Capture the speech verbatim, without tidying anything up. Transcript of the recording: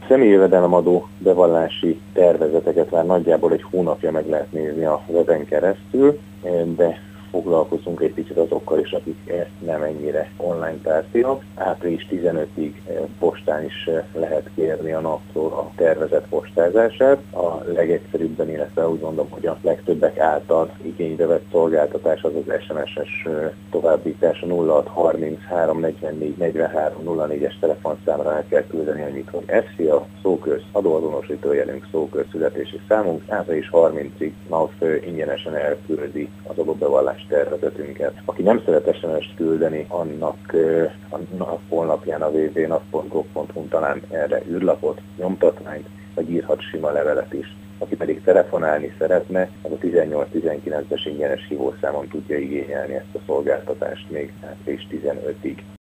személyjövedelemadó bevallási tervezeteket már nagyjából egy hónapja meg lehet nézni a weben keresztül, de foglalkozunk egy picit azokkal is, akik ezt nem ennyire online tárcélok. április tizenötödiig postán is lehet kérni a naptól a tervezett postázását. A legegyszerűbben, illetve úgy mondom, hogy a legtöbbek által igénybe vett szolgáltatás az az es em es-es továbbítás a nulla hat harminchárom negyvennégy negyvenhárom nulla négyes telefonszámra el kell küldeni annyit, hogy es zé á, szóköz, adóazonosítójelünk, szóköz, születési számunk, április harmincadikáig NAV ingyenesen elküldi az adóbevallás tervezetünket. Aki nem szeret es em es-t küldeni, annak a NAV honlapján a double-u double-u double-u pont nav pont gov pont hu talán erre űrlapot, nyomtatványt, vagy írhat sima levelet is. Aki pedig telefonálni szeretne, az a tizennyolc tizenkilences ingyenes hívószámon tudja igényelni ezt a szolgáltatást még április tizenötödiig.